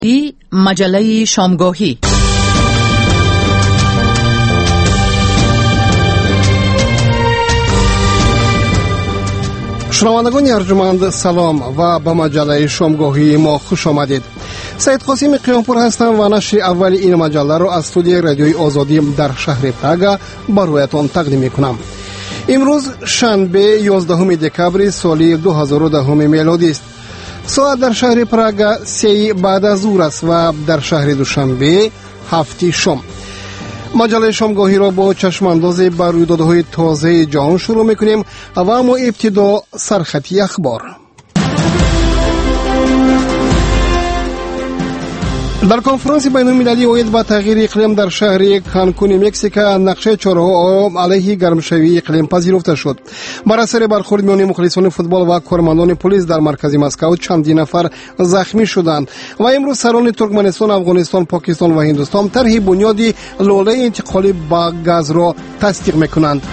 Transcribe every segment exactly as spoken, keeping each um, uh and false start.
ای مجله شامگاهی. شنوندگان ارجمند سلام و به مجله شامگاهی ما خوش آمدید. سید قاسم قیامپور هستم و نشر اول این مجله را از استودیوی رادیوی آزادی در شهر پراگ برایتان تقدیم میکنم. امروز شنبه یازدهم دکبر سال دو هزار و ده میلادی است. ساعت در شهر پراگ سه بعد از ظهر است و در شهر دوشنبه هفت شام. مجله شامگاهی را با چشم انداز بر رویدادهای تازه جهان شروع میکنیم و اما ابتدا سرخطی اخبار. در کنفرانس بین المللی اوید با تغییر اقلیم در شهر کانکون مکزیک نقشه چهارراه علیه گرمشوی اقلیم پذیرفته شد. بر اثر برخورد میان مخلصان فوتبال و کارمندان پلیس در مرکز مسکو چندین نفر زخمی شدند و امروز سران ترکمنستان، افغانستان، پاکستان و هندوستان طرح بنیادی لوله انتقالی با گاز را تصدیق میکنند.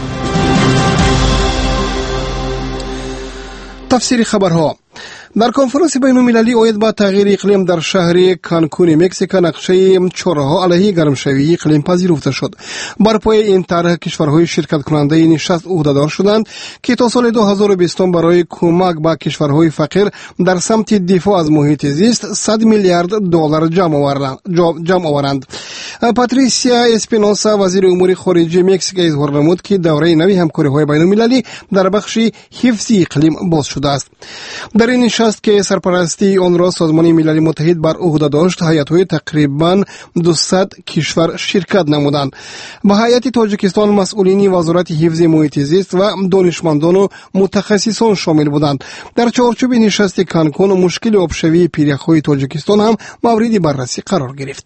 تفسیر خبرها. در کنفرانس بین المللی اوید با تغییر اقلیم در شهر کانکون مکزیک نقشه چهارراه علیه گرمشوی اقلیم پذیرفته شد. بر پای این طرح کشورهای شرکت کننده نشست عهدهدار شدند که تا سال دو هزار و بیست برای کمک به کشورهای فقیر در سمت دفاع از محیط زیست صد میلیارد دلار جمع آورند. پاتریسیا اسپینوسا وزیر امور خارجه مکزیک اظهار نمود که دوره نوی همکاری‌های بین المللی در بخش حفظ اقلیم باز شده است. در این نشست که سرپرستی آن را سازمان ملل متحد بر عهده داشت، هیئت‌های تقریباً دویست کشور شرکت نمودند. به هیئت تاجیکستان مسئولین وزارت حفظ محیط زیست و دانشمندان و متخصصان شامل بودند. در چارچوب نشست کانکون مشکل آبشوی پیرک‌های تاجیکستان هم مورد بررسی قرار گرفت.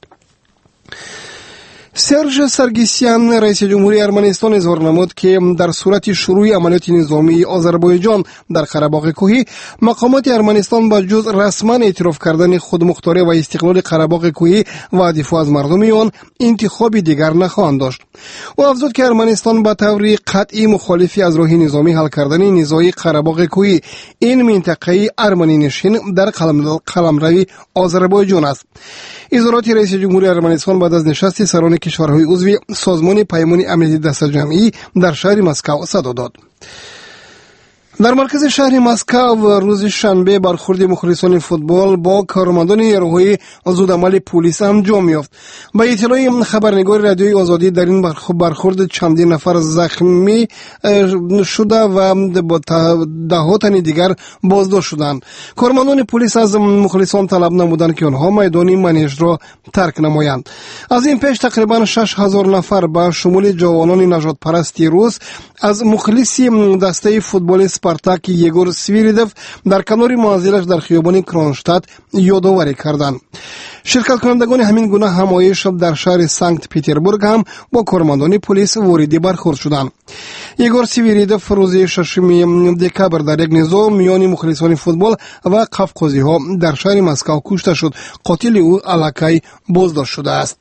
سرژ سرگیسیان رئیس جمهوری ارمنستان اظهار نمود که در صورت شروع عملیات نظامی آذربایجان در قره‌باغ کوهی، مقامات ارمنستان با جز رسما اعتراف کردن خودمختاری و استقلال قره‌باغ کوهی و دفاع از مردم آن انتخاب دیگر نخواهند داشت. او افزود که ارمنستان به طور قطعی مخالفی از راه نظامی حل کردن نزاع قره‌باغ کوهی، این منطقه ارمنی نشین در قلمرو آذربایجان است. اظهارات رئیس جمهوری ارمنستان بعد از نشست سران کشورهای عضو سازمان پیمان امنیتی دست جمعی در شهر مسکو صدا داد. در مرکز شهر مسکو روز شنبه برخورد مخلصان فوتبال با کارمندان نیروهای زودعمل پلیس انجام یافت. با اطلاع خبرنگار رادیوی آزادی در این برخورد چندین نفر زخمی شده و ده تن دیگر بازداشت شدند. کارمندان پلیس از مخلصان طلب نمودند که آنها میدان منیژ را ترک نمایند. از این پیش تقریبا شش هزار نفر به شمول جوانان نژاد پرستی روس از مخلصی دسته فوتبال اسپارتاک یگور سویریدوف در کنار منزلش در خیابان کرونشتات یادآوری کردند. شرکت کنندگان همین گونه همایش در شهر سنت پترزبورگ هم با کارمندان پلیس وارد برخورد شدند. یگور سویریدوف روز ششم دکبر در یک نزاع میان مخلصان فوتبال و قفقازی ها در شهر مسکو کشته شد. قاتل او الکی بازداشت شده است.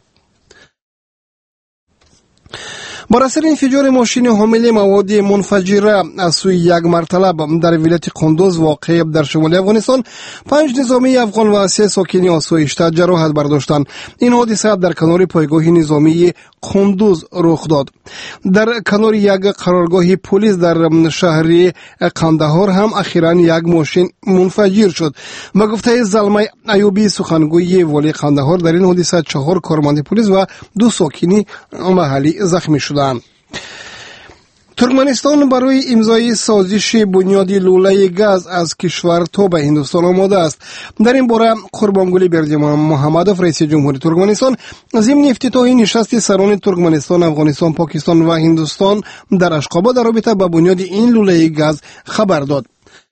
بر اثر انفجار ماشین حامل مواد منفجره از سوی یک مرتلب در ولایت قندوز واقع در شمال افغانستان، پنج نظامی افغان و سه ساکن آسایشته جراحت برداشتند. این حادثه در کنار پایگاه نظامی قندوز رخ داد. در کنار یک قرارگاه پلیس در شهر قندهار هم اخیراً یک ماشین منفجر شد. به گفته زلمه ایوبی سخنگوی والی قندهار، در این حادثه چهار کارمند پلیس و دو ساکن محلی زخمی شدند. ترکمنستان برای امضای سازش بنیاد لوله گاز از کشور تا به هندوستان آماده است. در این باره قربانگلی بردیمان محمدوف رئیس جمهوری ترکمنستان ضمن افتتاح نشست سران ترکمنستان، افغانستان، پاکستان و هندوستان در اشخاباد در رابطه با بنیاد این لوله گاز خبر داد.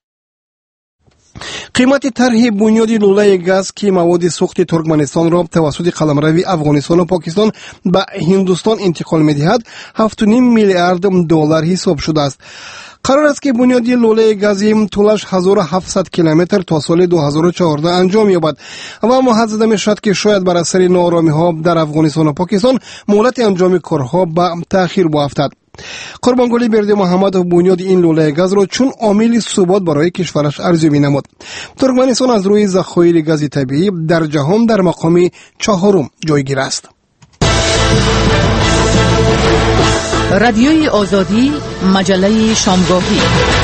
قیمت طرح بنیاد لوله گاز که مواد سوخت ترکمنستان را توسط قلمرو افغانستان و پاکستان به هندوستان انتقال می‌دهد هفت و نیم میلیارد دلار حساب شده است. قرار است که بنیاد لوله گازی طولش هزار و هفتصد کیلومتر تا سال دو هزار و چهارده انجام یابد و محدد زده می‌شود که شاید بر اثر ناآرامی‌ها در افغانستان و پاکستان مهلت انجام کارها به تأخیر بیفتد. قربانگلی برده محمد بنیاد این لوله گاز را چون عامل ثبات برای کشورش ارزیابی نمود. ترکمنستان از روی ذخایر گاز طبیعی در جهان در مقام چهارم جایگیر است. رادیوی آزادی، مجله شامگاهی.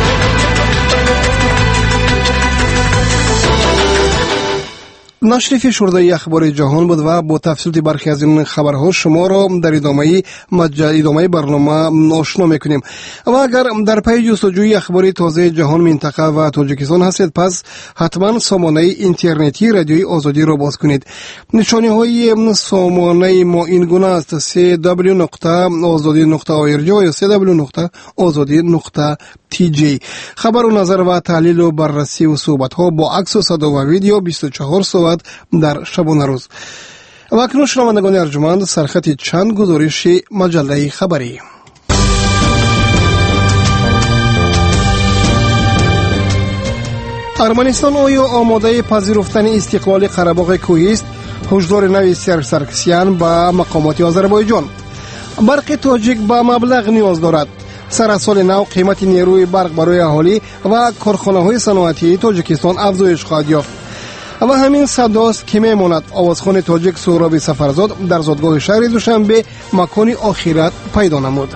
نشر فشرده اخبار جهان بود و با تفصیل برخی از این خبرها شما را در ادامه ادامه برنامه آشنا میکنیم. و اگر در پی جستجوی اخبار تازه جهان، منطقه و تاجیکستان هستید، پس حتما سامانه اینترنتی رادیوی آزادی را باز کنید. نشانی های سامانه ما این گونه است: سی دبلیو نقطه آزادی نقطه او ار جی یا سی دبلیو نقطه آزادی نقطه تی جی. خبر و نظر و تحلیل و بررسی و صحبت ها با عکس و صدا و ویدیو بیست و چهار ساعت در شبانه روز. و اکنون شنوندگان ارجمند، سرخط چند گزارش مجله خبری. ارمنستان آیا آماده پذیرفتن استقلال قره‌باغ کوهی است؟ هشدار نوی سرخ سرکسیان به مقامات آذربایجان. برق تاجیک به مبلغ نیاز دارد. سر از سال نو قیمت نیروی برق برای اهالی و کارخانه‌های صنعتی تاجیکستان افزایش خواهد یافت. و همین صداست که میماند. آوازخوان تاجیک سهراب سفرزاد در زادگاه شهر دوشنبه مکان آخرت پیدا نمود.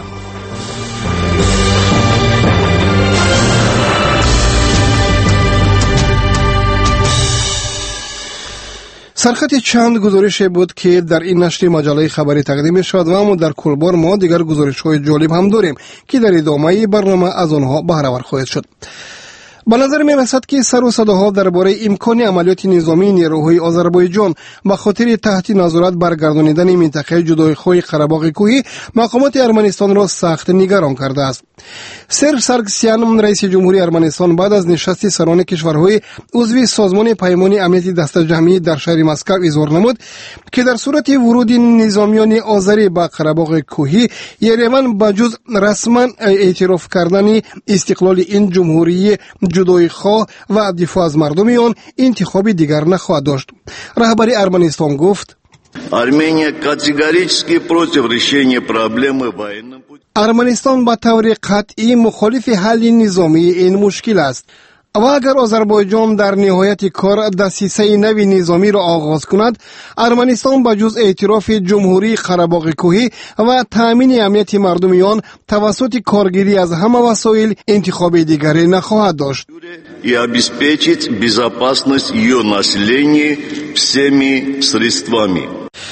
سرخط چند گزارش بود که در این نشر مجله خبری تقدیم شد و اما در کل بار ما دیگر گزارش های جالب هم داریم که در ادامه برنامه از آنها بهره‌ور خواهد شد. به نظر می رسد که سر و صداها درباره امکان عملیات نظامی نیروهای آذربایجان به خاطر تحت نظارت برگردانیدن منطقه جدایخواه قره‌باغ کوهی مقامات ارمنستان را سخت نگران کرده است. سرخ سرکسیان رئیس جمهوری ارمنستان بعد از نشست سران کشورهای عضو سازمان پیمان امنیت دست جمعی در شهر مسکو اظهار نمود که در صورت ورود نظامیان آذری به قره‌باغ کوهی، یریون بجز رسما اعتراف کردن استقلال این جمهوری جدایخواه و دفاع از مردم آن انتخاب دیگر نخواهد داشت. رهبر ارمنستان گفت: Армения категорически против решения проблемы военным путем. ارمنستان به طور قطعی مخالف حل نظامی این مشکل است. و اگر آذربایجان در نهایت کار دسیسه نوی نظامی را آغاز کند، ارمنستان به جز اعتراف جمهوری قره‌باغ کوهی و تأمین امنیت مردم آن توسط کارگیری از همه وسایل انتخاب دیگری نخواهد داشت. И обеспечить безопасность ее населения всеми средствами.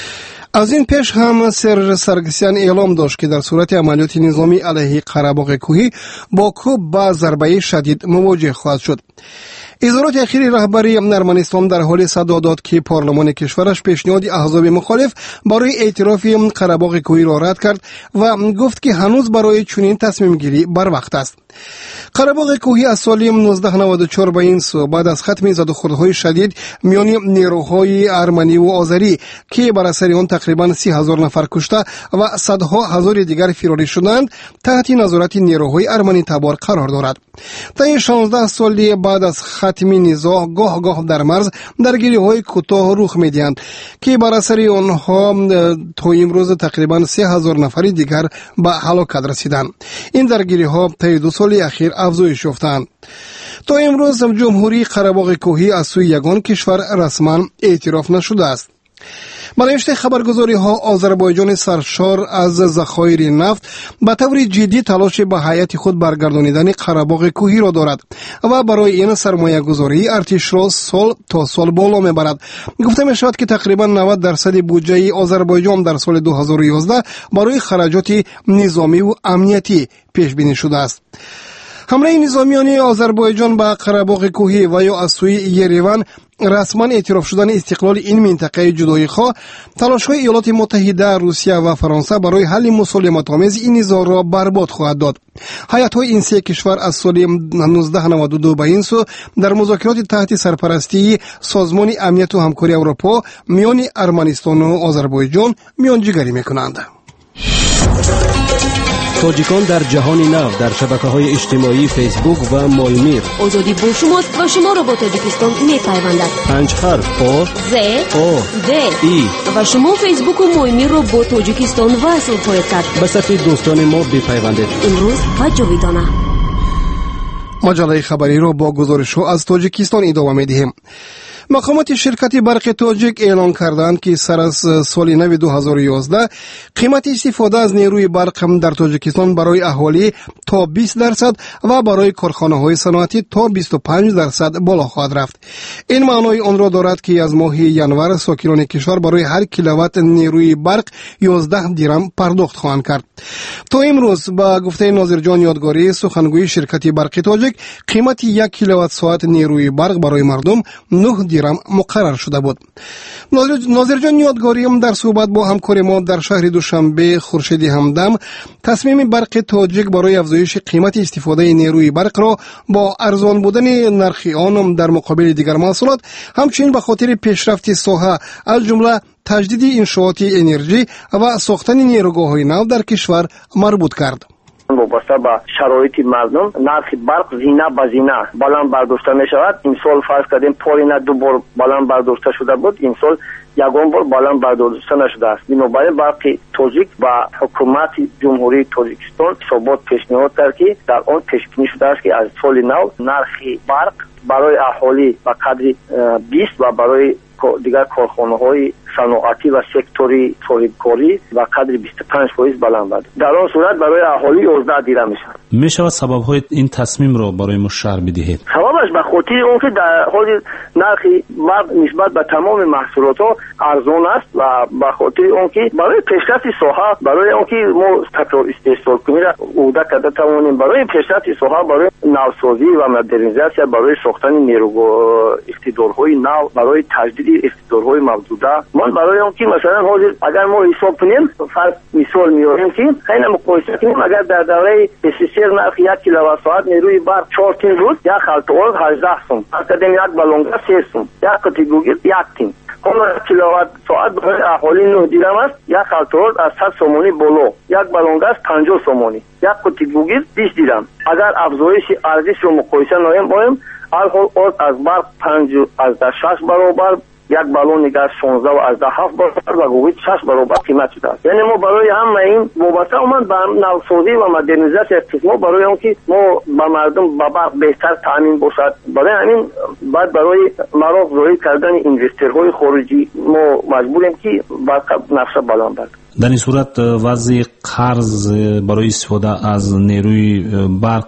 از این پیش هم سرخ سرکسیان اعلام داشت که در صورت عملیات نظامی علیه قره‌باغ کوهی باکو با ضربه شدید مواجه خواهد شد. اظهارات اخیر رهبری ارمنستان در حال صدا داد که پارلمان کشورش پیشنهاد احزاب مخالف برای اعتراف قره‌باغ کوهی را رد کرد و گفت که هنوز برای چنین تصمیم گیری بر وقت است. قره‌باغ کوهی از سال نوزده نود و چهار به این سو بعد از ختم زدوخوردهای شدید میان نیروهای ارمنی و آذری که بر اثر آن تقریبا سی هزار نفر کشته و صدها هزار دیگر فراری شدند، تحت نظارت نیروهای ارمنی تبار قرار دارد. طی شانزده سال بعد از ختم نزاع گاه گاه در مرز درگیری‌های کوتاه رخ می‌دهند که بر اثر آنها تا امروز تقریبا سه هزار نفر دیگر به هلاکت رسیدند. این درگیری‌ها طی دو سال اخیر افزایش یافتند. تا امروز جمهوری قره‌باغ کوهی از سوی یگان کشور رسما اعتراف نشده است. برایشت خبرگزاری ها آذربایجان سرشار از ذخایر نفت به طور جدی تلاش به حیات خود برگردانیدن قره‌باغ کوهی را دارد و برای این سرمایه گذاری ارتش را سال تا سال بالا میبرد. گفته می شود که تقریبا نود درصد بودجه آذربایجان در سال دو هزار و یازده برای خراجات نظامی و امنیتی پیش بینی شده است. حمله نظامیان آذربایجان به قره‌باغ کوهی و یا از سوی یریون رسما اعتراف شدن استقلال این منطقه جدایخواه تلاش‌های ایالات متحده، روسیه و فرانسه برای حل مسالمت‌آمیز این نزاع را برباد خواهد داد. هیئت‌های این سه کشور از سال نوزده نود و دو به این سو در مذاکرات تحت سرپرستی سازمان امنیت و همکاری اروپا میان ارمنستان و آذربایجان میانجیگری می‌کنند. تاجیکان در جهان نو در شبکه‌های اجتماعی فیسبوک و مایمیر. آزادی با شماست و شما را با تاجیکستان می‌پیوندد. پنج حرف آ ز آ د ای و شما فیسبوک و مایمیر را با تاجیکستان وصل خواهید کرد. به صفحه دوستان ما بپیوندید. امروز و جاویدانه. مجله خبری را با گزارش از تاجیکستان ادامه می‌دهیم. مقامات شرکت برق تاجیک اعلان کردند که سر از سال نو دو هزار و یازده قیمت استفاده از نیروی برق در تاجیکستان برای اهالی تا بیست درصد و برای کارخانه‌های صنعتی تا بیست و پنج درصد بالا خواهد رفت. این معنای آن را دارد که از ماه ینور ساکنان کشور برای هر کیلووات نیروی برق یازده درم پرداخت خواهند کرد. تا امروز با گفته ناظر جان یادگاری سخنگوی شرکت برق تاجیک قیمت یک کیلووات ساعت نیروی برق برای مردم نه درم مقرر شده بود. ناظر جان یادگاری هم در صحبت با همکار ما در شهر دوشنبه خورشید همدم تصمیم برق تاجیک برای افزایش قیمت استفاده نیروی برق را با ارزان بودن نرخ آن در مقابل دیگر محصولات همچنین به خاطر پیشرفت ساحه از جمله تجدید انشاءات انرژی و ساختن نیروگاه‌های نو در کشور مربوط کرد. وابسته به شرایط مردم نرخ برق زینه به زینه بلند برداشته می شود. این سال فرض کردیم پارینه دو بار بلند برداشته شده بود، این سال یگان بار بلند برداشته نشده است. بنابراین برق تاجیک و حکومت جمهوری تاجیکستان ثبات پیشنهاد کرد که در آن پیش بینی شده است که از سال نو نرخ برق برای اهالی به قدر بیست و برای دیگر کارخانه‌های صنعتی و سکتوری تولیدکاری و قدر بیست و پنج درصد بلند بود. در آن صورت برای اهالی یازده درم میشه. میشه سبب‌های این تصمیم رو برای ما شرح بدهید؟ سببش به خاطر اون که در حال نرخ برق نسبت به تمام محصولات ها ارزان است و به خاطر اون که برای پیشرفت ساحه برای اون که ما تکرار استحصال کنیم عهده کرده توانیم برای پیشرفت ساحه برای نوسازی و مدرنیزاسیون برای ساختن نیروگاه اقتدارهای نو برای تجدید اقتدارهای موجوده من برای اون که مثلا حاضر اگر ما حساب کنیم فرض مثال میاریم که خیلی مقایسه کنیم اگر در دوره اسیسر نرخ یک کیلووات ساعت نیروی برق چهار تین روز یک خلطه‌آلود هجده سوم اکادمی یک بالونگا سه سوم یک کاتگوری یک تیم حالا یک کیلووات ساعت برای اهالی نه درم است یک خلطه‌آلود از صد سومانی بالا یک بالونگا است پنجاه سومانی یک کاتگوری بیست درم اگر افزایش ارزش رو مقایسه نماییم بایم الحال از برق پنج از در شش برابر یک بالون دیگر شانزده و از ده هفت برابر و گویی شش برابر قیمت شده است. یعنی ما برای همه این وابسته اومد به نوسازی و مدرنیزاسیون اقتصاد برای اون که ما به مردم به برق بهتر تامین باشد برای همین بعد برای مراغ روی کردن اینوسترهای خارجی ما مجبوریم که برق نقشه بلند برد. در این صورت وضع قرض برای استفاده از نیروی برق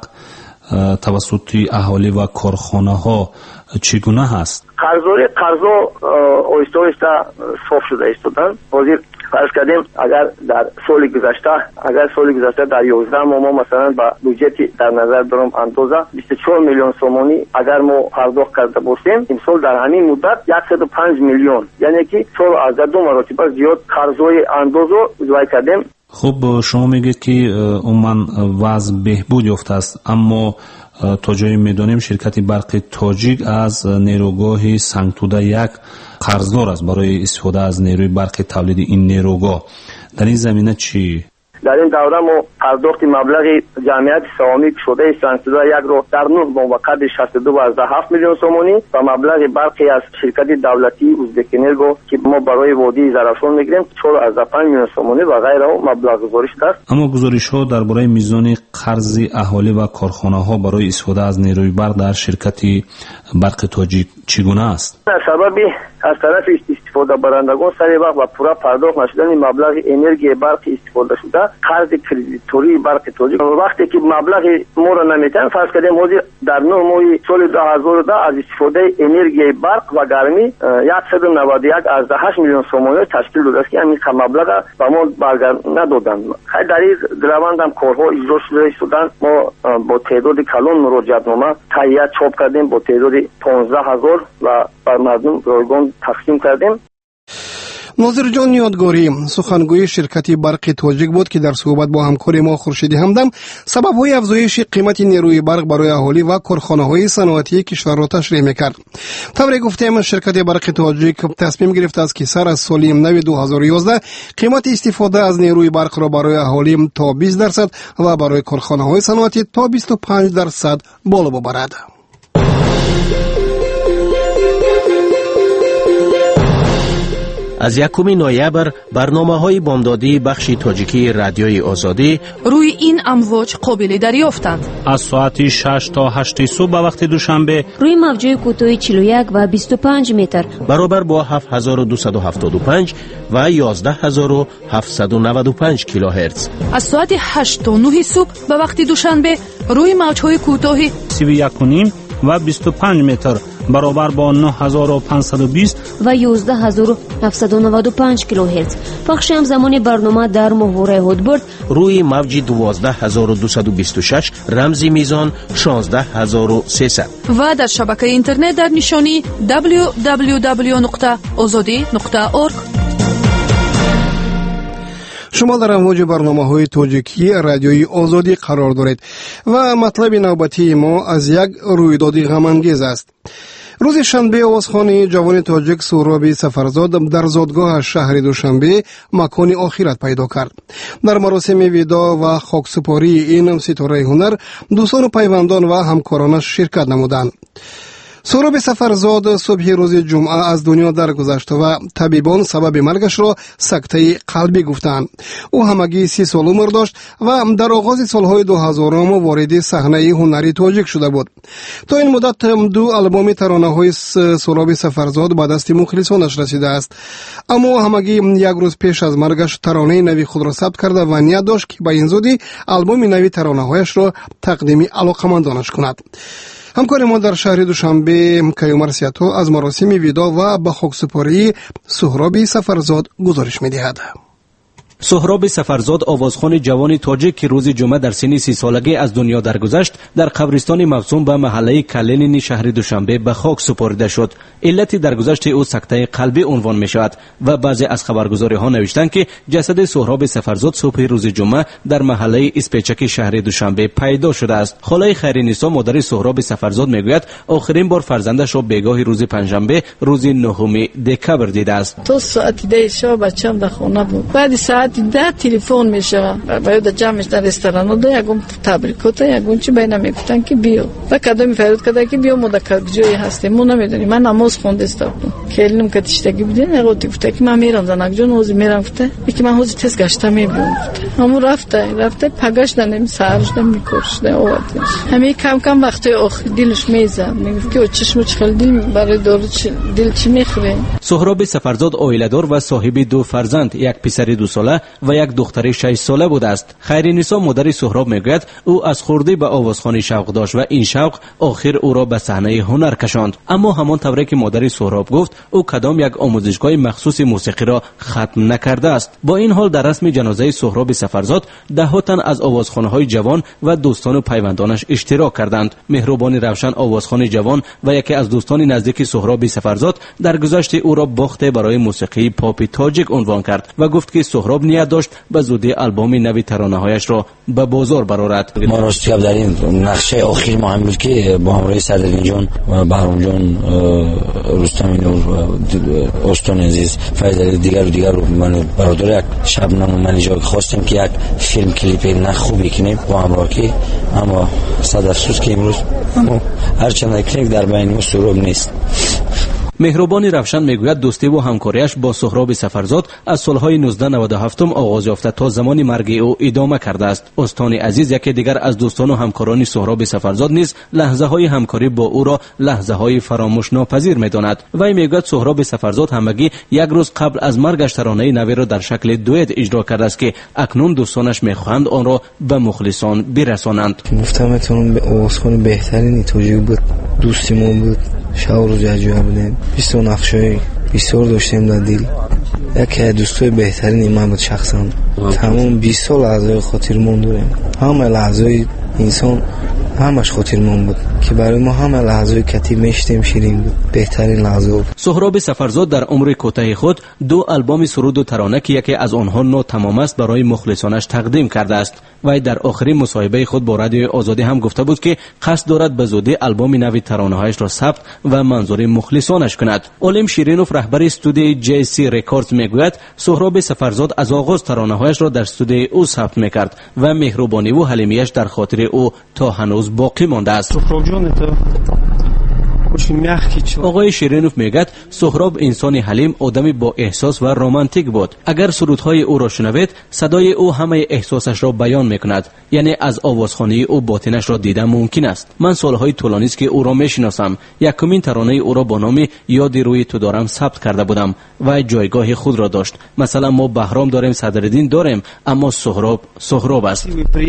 توسط اهالی و کارخانه ها چگونه هست؟ قرضای قرضا آهسته آهسته صاف شده ایستادن. حاضر فرض کردیم اگر در سال گذشته اگر سال گذشته در یازده ماه ما مثلا با بودجه در نظر دارم اندازه بیست و چهار میلیون سومانی اگر ما پرداخت کرده باشیم این سال در همین مدت صد و پنج میلیون یعنی که سال از دو مرتبه زیاد قرضای اندازه وای کردیم. خب شما میگید که عموما وضع بهبود یافته است اما تا جایی میدانیم شرکت برق تاجیک از نیروگاه سنگتوده یک قرضدار است برای استفاده از نیروی برق تولید این نیروگاه. در این زمینه چی؟ در این دوره ما پرداخت مبلغ جمعیت سهامی شده سنگتوده یک رو در نه ماه به قدر شصت و دو و هفت میلیون سومانی و مبلغ برقی از شرکت دولتی ازبک‌انرگو که ما برای وادی زرافشان میگیریم چهار و پنج میلیون سومانی و غیره مبلغ گزارش داشت. اما گزارش ها درباره میزان قرض اهالی و کارخانه ها برای استفاده از نیروی برق در شرکت برق تاجیک چگونه است؟ در سبب از طرف استفاده برندگان سر وقت و پورا پرداخت نشدن مبلغ انرژی برق استفاده شده قرض کردیتوری برق تاجیک وقتی که مبلغ ما را نمیتن فرض کردیم حاضر در نه ماه سال دو هزار و ده از استفاده انرژی برق و گرمی صد و نود و یک از هشت میلیون سومانی تشکیل داده است که همین مبلغ به ما برگرد ندادن. خیلی در این روند هم کارها اجرا شده شدن. ما با تعداد کلان مراجعت نامه تهیه چاپ کردیم با تعداد پانزده هزار و بر مردم رایگان تقسیم کردیم. ناظر جان یادگاری سخنگوی شرکت برق تاجیک بود که در صحبت با همکار ما خورشیدی همدم سبب‌های افزایش قیمت نیروی برق برای اهالی و کارخانه‌های صنعتی کشور را تشریح می‌کرد. طوری گفتیم شرکت برق تاجیک تصمیم گرفته است که سر از سال نو دو هزار و یازده قیمت استفاده از نیروی برق را برای اهالی تا بیست درصد و برای کارخانه‌های صنعتی تا بیست و پنج درصد بالا ببرد. از یکم نوامبر برنامه‌های بامدادی بخش تاجیکی رادیوی آزادی روی این امواج قابل دریافتند. از ساعت شش تا هشت صبح به وقت دوشنبه روی موج‌های کوتاه چهل و یک و بیست و پنج متر برابر با هفت هزار و دویست و هفتاد و پنج و یازده هزار و هفتصد و نود و پنج کیلوهرتز. از ساعت هشت تا نه صبح به وقت دوشنبه روی موج‌های کوتاه سی و یک و نیم و بیست و پنج متر برابر با نه هزار و پانصد و بیست و یازده هزار و هفتصد و نود و پنج کیلوهرتز. پخش همزمان برنامه در ماهواره هودبرد روی موج دوازده هزار و دویست و بیست و شش رمزی میزان شانزده هزار و سیصد و در شبکه اینترنت در نشانی دبلیو دبلیو دبلیو نقطه آزادی نقطه اورگ. شما در امواج برنامه‌های تاجیکی رادیوی آزادی قرار دارید و مطلب نوبتی ما از یک رویداد غم‌انگیز است. روز شنبه آوازخوان جوان تاجیک سهراب سفرزاد در زادگاه شهر دوشنبه مکان آخرت پیدا کرد. در مراسم ویدا و خاکسپاری این ستاره هنر دوستان و پیوندان و همکارانش شرکت نمودند. سهراب سفرزاد صبح روز جمعه از دنیا درگذشت و طبیبان سبب مرگش را سکته قلبی گفتند. او همگی سی سال عمر داشت و در آغاز سالهای دو هزارم وارد صحنه هنری تاجیک شده بود. تا این مدت دو آلبوم ترانه‌های سهراب سفرزاد به دست مخلصانش رسیده است، اما همگی یک روز پیش از مرگش ترانه نوی خود را ثبت کرده و نیت داشت که به این زودی آلبوم نوی ترانه‌هایش را تقدیم علاقمندانش کند. همکار ما در شهر دوشنبه کیومر سیاتو از مراسم ویدا و به خاکسپاری سهراب سفرزاد گزارش می‌دهد. سهراب سفرزاد آوازخوان جوان تاجیک که روز جمعه در سن سی سالگی از دنیا درگذشت در قبرستان موسوم به محله کلینین شهر دوشنبه به خاک سپرده شد. علت درگذشت او سکته قلبی عنوان می شود و بعضی از خبرگزاری ها نوشتند که جسد سهراب سفرزاد صبح روز جمعه در محله اسپیچک شهر دوشنبه پیدا شده است. خاله خیرنیسا مادر سهراب سفرزاد میگوید آخرین بار فرزندش را بیگاه روز پنجشنبه روز نهم دکبر دیده است. تو ساعت ده شب بچه‌م در خانه بود. بعد ساعت ده تلفن میشه باید جمعش در رستوران و ده یکم تبریکات یکم چی بینا میگفتن که بیو و کدو میفرد کدا که بیو مدکر جوی هستیم ما نمیدونیم. من نماز خونده استم کلیم که تشتگی بدین نگفت گفت که من میرم زنگ جون روز میرم گفته که من روز تست گشتم میبرم گفته اما رفته رفته پگاش دنم سرش نمیکرش ده اوتش همین کم کم وقتی آخر دلش میزد میگفت که چشمش خیلی برای دور دل چی میخوره. سهراب سفرزاد عائله‌دار و صاحب دو فرزند، یک پسر دو ساله و یک دختر شش ساله بوده است. خیرنیسا مادر سهراب میگوید او از خردی به آوازخوانی شوق داشت و این شوق آخر او را به صحنه هنر کشاند. اما همان طوری که مادر سهراب گفت او کدام یک آموزشگاه مخصوص موسیقی را ختم نکرده است. با این حال در رسم جنازه سهراب سفرزاد ده ها تن از آوازخوان‌های جوان و دوستان و پیوندانش اشتراک کردند. مهربانی روشن آوازخوان جوان و یکی از دوستان نزدیک سهراب سفرزاد در گذشته او را باخته برای موسیقی پاپ تاجیک عنوان کرد و گفت که سهراب نیت داشت به زودی آلبوم نوی ترانه‌هایش را به بازار برآورد. ما راستی در این نقشه آخر ما هم بود که با همراه صدرالدین جان و بهرام جان رستم نور و استان عزیز فیض دیگر و دیگر من برادر یک شبنم من اینجا خواستیم که یک فیلم کلیپ نه خوبی کنیم با همراه که اما صد افسوس که امروز هرچند کلیک در بین ما سهراب نیست. مهربانی روشن میگوید دوستی و همکاریش با سهراب سفرزاد از سالهای نوزده نود و هفت آغاز یافته تا زمان مرگ او ادامه کرده است. استان عزیز یکی دیگر از دوستان و همکاران سهراب سفرزاد نیز لحظه های همکاری با او را لحظه های فراموش ناپذیر میداند. وی میگوید سهراب سفرزاد همگی یک روز قبل از مرگش ترانه نوی را در شکل دوئت اجرا کرده است که اکنون دوستانش میخواهند آن را به مخلصان برسانند. گفتمتون به آوازخوان بهترین تاجیک بود، دوستیمون بود، شب و روز عجیبه بودیم، بیست و نقشای بسیار داشتیم در دل. یکی از دوستای بهترین من بود شخصا. تمام بیست سال اعضای خاطرمون داریم. همه لحظای انسان همش خاطرمون بود که برای ما همه لحظه کتی میشتیم شیرین بود. بهترین لحظه بود. سهراب سفرزاد در عمر کوتاه خود دو آلبوم سرود و ترانه که یکی از آنها ناتمام است برای مخلصانش تقدیم کرده است. و در آخرین مصاحبه خود با رادیو آزادی هم گفته بود که قصد دارد به زودی آلبوم نو ترانه‌هایش را ثبت و منظور مخلصانش کند. علیم شیرینوف رهبر استودیوی جی سی رکوردز میگوید سهراب سفرزاد از آغاز ترانه‌هایش را در استودیوی او ثبت میکرد و مهربانی و حلیمیش در خاطر او تا هنوز باقی مانده است. آقای شیرینوف میگوید سهراب انسانی حلیم، آدمی با احساس و رمانتیک بود. اگر سرودهای او را شنوید صدای او همه احساسش را بیان میکند، یعنی از آوازخوانی او باطنش را دیدن ممکن است. من سالهای طولانی است که او را میشناسم. یکمین ترانه او را با نام یادی روی تو دارم ثبت کرده بودم و جایگاه خود را داشت. مثلا ما بهرام داریم، صدرالدین داریم، اما سهراب سهراب است.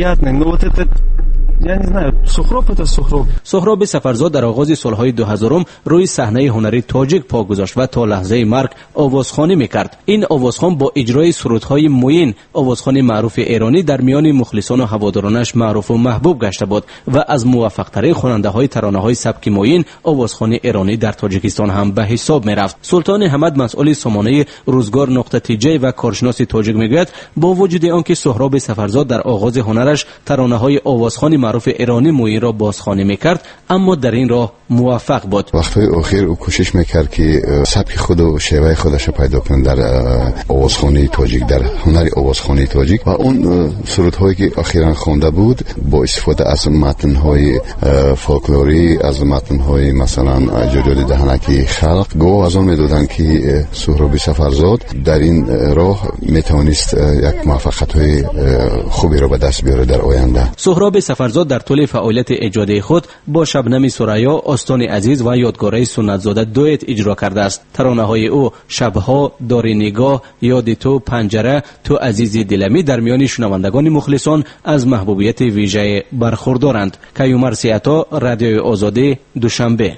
یعنی نه سهراب تا سهراب سهراب سفرزاد در آغاز سالهای دو هزارم روی صحنه هنری تاجیک پا گذاشت و تا لحظه مرگ آوازخوانی میکرد. این آوازخوان با اجرای سرودهای موین، آوازخوان معروف ایرانی، در میان مخلصان و هوادارانش معروف و محبوب گشته بود و از موفق ترین خواننده های ترانه های سبک موین، آوازخوان ایرانی در تاجیکستان هم به حساب میرفت. سلطان حمد مسئول سامانه روزگار نقطه تی جی و کارشناس تاجیک میگوید با وجود آنکه سهراب سفرزاد در آغاز هنرش ترانه های آوازخوانی معروف ایرانی موین را بازخوانی میکرد، اما در این راه موفق بود. وقتهای اخیر او کوشش میکرد که سبک خود و شیوه خودش پیدا کنه در آوازخوانی تاجیک، در هنر آوازخوانی تاجیک، و اون سرودهایی که اخیراً خوانده بود با استفاده از متن‌های فولکلوری، از متن‌های مثلا جدول دهنکی خلق، گواه از آن میدادن که سهراب سفرزاد در این راه میتونست یک موفقیت‌های خوبی را به دست بیاره در آینده. سهراب سفرزاد در طول فعالیت ایجادی خود با شبنم ثریا، آستان عزیز و یادگاری سنت‌زاده دوئت اجرا کرده است. ترانه‌های او شبها، داری نگاه، یاد تو، پنجره، تو عزیزی دلمی در میان شنوندگان مخلصان از محبوبیت ویژه برخوردارند. کیومر سیاتا، رادیو آزادی، دوشنبه.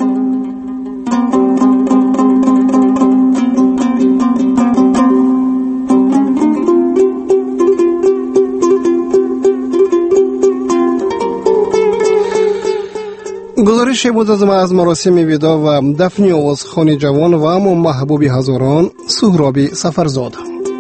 گزارش بود از از مراسم ودا و دفن آوازخوان جوان و اما محبوب هزاران سهراب سفرزاد.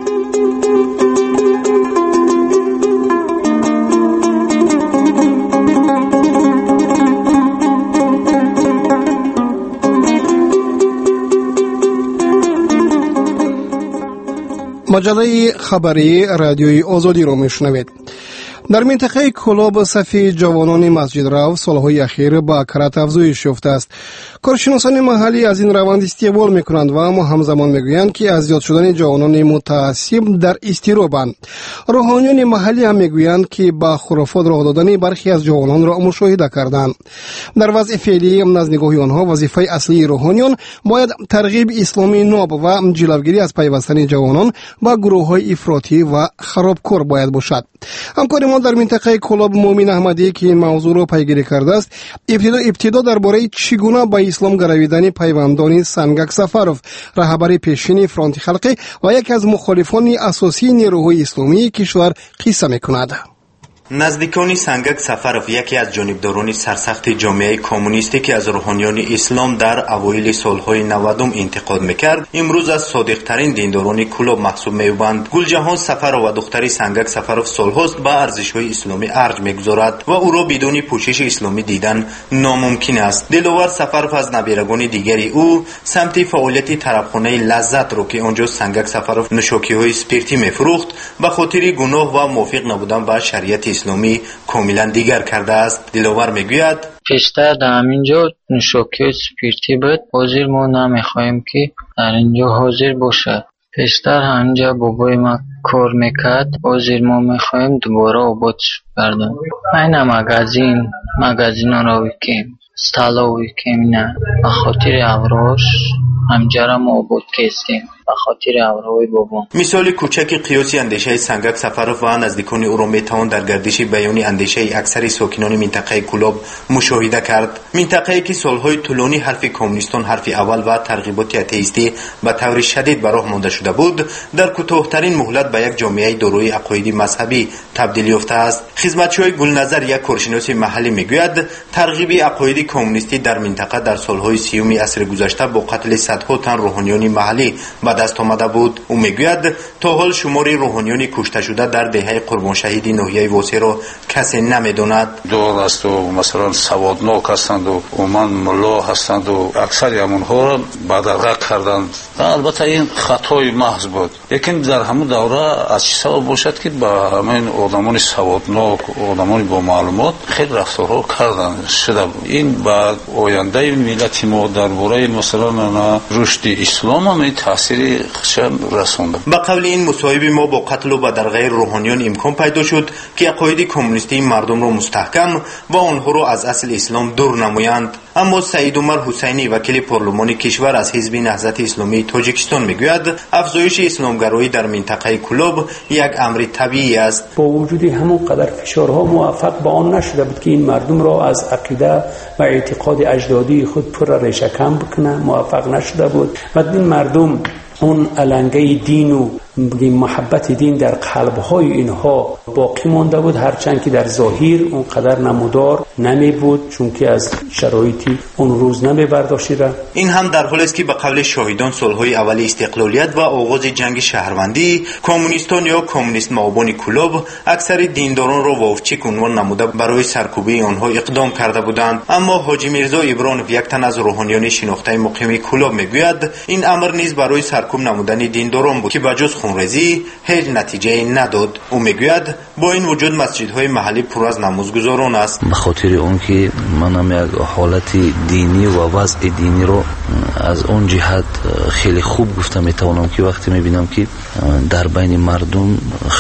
مجله خبری رادیوی آزادی را میشنوید. در منطقه کلاب صف جوانان مسجد رو سالهای اخیر با کرات افزایش یافته است. کارشناسان محلی از این روند استقبال میکنند و اما همزمان میگویند که از زیاد شدن جوانان متعصب در اضطرابند. روحانیان محلی هم میگویند که با خرافات راه دادن برخی از جوانان را مشاهده کردند. در وضع فعلی از نگاه آنها وظیفه اصلی روحانیان باید ترغیب اسلامی ناب و جلوگیری از پیوستن جوانان با گروه‌های افراطی و خرابکار باید باشد. همکار ما در منطقه کلاب مومن احمدی که این موضوع را پیگیری کرده است، ابتدا ابتدا درباره چگونه با اسلام گرویدن پیوندان سنگک سفروف، رهبر پیشین فرانت خلقی و یکی از مخالفان اساسی نیروهای اسلامی کشور قصه می‌کند. نزدیکان سنگک سفروف، یکی از جانبداران سرسخت جامعه کمونیستی که از روحانیان اسلام در اوایل سالهای نودم انتقاد میکرد، امروز از صادقترین دینداران کلاب محسوب می‌بند. گلجهان سفروف و دختری سنگک سفروف سالهاست به ارزش‌های اسلامی ارج می‌گذارد و او را بدون پوشش اسلامی دیدن ناممکن است. دلوار سفروف از نبیرگان دیگری او سمت فعالیت طربخانه لذت رو که آنجا سنگک سفروف نوشاکی‌های اسپریتی می‌فروخت به خاطر گناه و موافق نبودن با شریعت اسلامی کاملا دیگر کرده است. دلاور میگوید پیشتر در همینجا نوشاکی اسپریتی بود، حاضر ما نمیخواهیم که در اینجا حاضر باشد. پیشتر همینجا بابای ما کار میکرد، حاضر ما میخواهیم دوباره آباد کردن. این مگازین مگازین را ویکیم ستالا ویکیم نه به خاطر اوراش همجا را ما آباد کستیم. به خاطر امرهای بابا. مثال کوچک قیاسی اندیشه سنگک سفروف و نزدیکان او را میتوان در گردش بیانی اندیشه اکثر ساکنان منطقه کلوب مشاهده کرد. منطقه‌ای که سالهای طولانی حرف کمونیستان حرف اول و ترغیبات اتئیستی به طور شدید به راه مانده شده بود، در کوتاه‌ترین مهلت به یک جامعه دارای عقاید مذهبی تبدیل یافته است. خدمتچی گلنظر یک کارشناس محلی میگوید ترغیب عقاید کمونیستی در منطقه در سالهای سیوم عصر گذشته با قتل صدها تن روحانیان محلی به دست آمده بود. او میگوید تا حال شمار روحانیان کشته شده در دهه قربان شهید ناحیه واسه را کسی نمیداند. دور است و مثلا سوادناک هستند و عموما ملا هستند و اکثر همونها را بدرقه کردند. البته این خطای محض بود، لیکن در همون دوره از چی سبب باشد که با همین آدمان سوادناک، آدمان با معلومات خیلی رفتارها کردند شده بود. این با آینده ملت ما درباره مثلا رشد اسلام هم تاثیر رسانده. با قول این مصاحب ما با قتل و بدرقه روحانیان امکان پیدا شد که عقاید کمونیستی مردم را مستحکم و آنها را از اصل اسلام دور نمایند. اما سعید عمر حسینی وکیل پارلمانی کشور از حزب نهضت اسلامی تاجیکستان میگوید افزایش اسلامگرایی در منطقه کلوب یک امر طبیعی است. با وجود همون قدر فشارها موفق به آن نشده بود که این مردم را از عقیده و اعتقاد اجدادی خود پر ریشه کم بکنه، موفق نشده بود و این مردم اون علنگه دین و محبت دین در قلب‌های اینها باقی مانده بود، هرچند که در ظاهر اون قدر نمودار نمی بود، چون که از شرایطی اون روز نمی برداشته. این هم در حالی است که به قول شاهدان سالهای اول استقلالیت و آغاز جنگ شهروندی کمونیستان یا کمونیست مابان کلوب اکثر دینداران را واوچیک عنوان نموده برای سرکوبی آنها اقدام کرده بودند. اما حاجی میرزا ابرانوف یک تن از روحانیان شناخته مقیم کلوب میگوید این امر نیز برای سرکوب نمودن دینداران بود که بجز خونریزی هیچ نتیجه نداد. او میگوید با این وجود مسجدهای محلی پر از نمازگزاران است. به خاطر اون که منم یک حالت دینی و وضع دینی رو از اون جهت خیلی خوب گفتم میتونم که وقتی میبینم که در بین مردم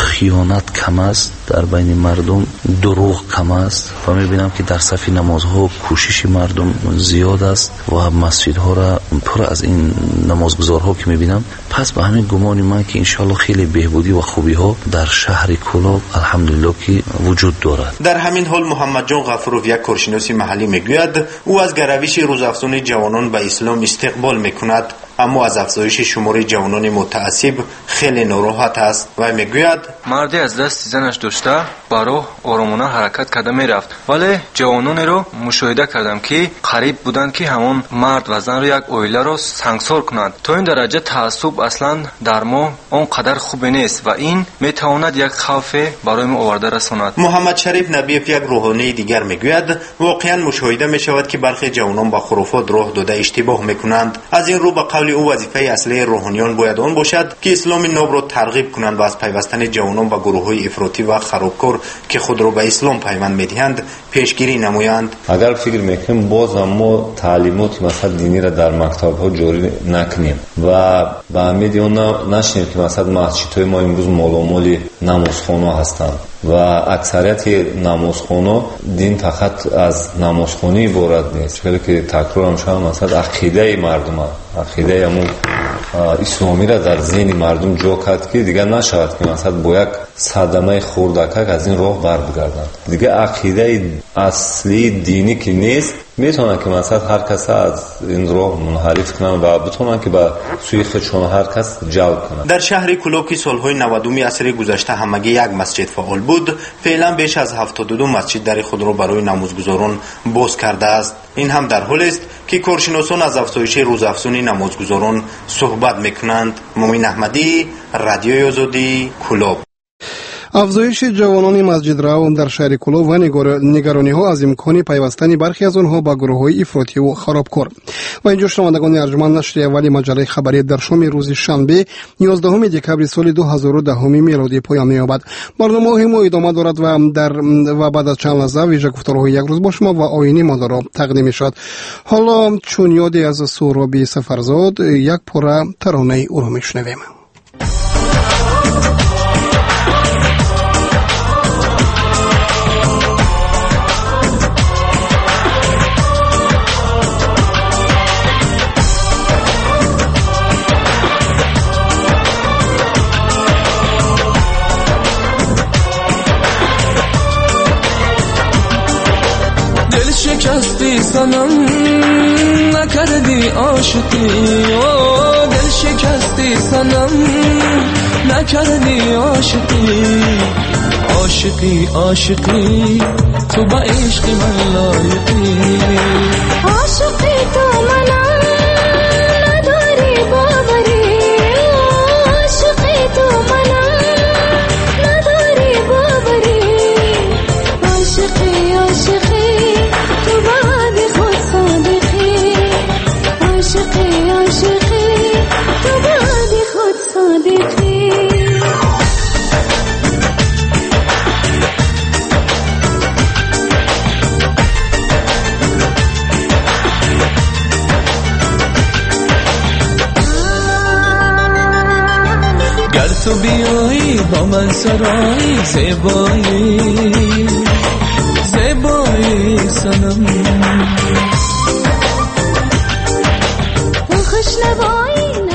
خیانت کم است، در بین مردم دروغ کم است و میبینم که در صف نمازها کوشش مردم زیاد است و مسجدها را پر از این نمازگزارها که میبینم، پس به همین گمان من که انشالله خیلی بهبودی و خوبی ها در شهر کلوب الحمدلله که وجود دارد. در همین حال محمد جان غفورov یک کارشناس محلی میگوید او از گروش روزافزون جوانان به اسلام استقبال میکند، اما از افزایش شمار جوانان متعصب خیلی ناراحت است و میگوید مردی از دست زنش داشته برای آرامانه حرکت کرده میرفت، ولی جوانانی رو مشاهده کردم که قریب بودند که همون مرد و زن رو یک عائله رو سنگسار کنند. تا این درجه تعصب اصلا در ما اون قدر خوب نیست و این میتواند یک خوف برای ما آورده رساند. محمد شریف نبیف یک روحانی دیگر میگوید واقعا مشاهده میشود که برخی جوانان با خرافات راه داده اشتباه میکنند. از این رو به قول او وظیفه اصلی روحانیان باید آن باشد که اسلام ناب را ترغیب کنند و از پیوستن جوانان به گروه‌های افراطی و خرابکار که خود را به اسلام پیوند می‌دهند پیشگیری نمایند. اگر فکر میکنیم باز ما تعلیمات مثلا دینی را در مکتب‌ها جاری نکنیم و به امید اون نشنیم که مثلا مسجدهای ما امروز مالامال نمازخانه هستند و اکثریت نمازخانه دین فقط از نمازخانه عبارت نیست، بلکه تکرار هم شد مثلا عقیده مردم عقیده همون اسلامی را در ذهن مردم جا کرد که دیگر نشود که مثلا با یک صدمه خوردکک از این راه بر بگردند. دیگه عقیده اصلی دینی که نیست میتونن که مثلا هر کس از این راه منحرف کنن و بتونن که به سوی خودشون هر کس جلب کنن. در شهر کلوب که سالهای نود عصر گذشته همگی یک مسجد فعال بود، فعلا بیش از هفتاد و دو مسجد در خود را برای نمازگزاران باز کرده است. این هم در حالی است که کارشناسان از افزایش روزافزون نمازگزاران صحبت میکنند. مومن احمدی، رادیوی آزادی، کلوب. افزایش جوانان مسجد راه در شهر کلوب و نگرانی ها از امکان پیوستن برخی از آنها با گروه های افراطی و خرابکار. و اینجا شنوندگان ارجمند، نشر اولی مجله خبری در شام روز شنبه یازدهم دکبر سال دو هزار و ده میلادی پایان می‌یابد. برنامه ما ادامه دارد و در و بعد از چند لحظه ویژه گفتارهای یک روز با شما و آیینی ما را تقدیم می‌شود. حالا چون یادی از سهراب سفرزاد یک پاره ترانه او را می‌شنویم. شکستی سنم نکردی عاشقی، دل شکستی سنم نکردی عاشقی. عاشقی عاشقی تو با عشق من لایقی، عاشقی تو منم نداری باوری، عاشقی تو منم نداری باوری. عاشقی عاشقی تو بعد خود صادقی، عاشقی عاشقی تو بعد خود صادقی. گر تو بیایی با من سرایی، زیبایی زیبایی سنم. خوش نوایی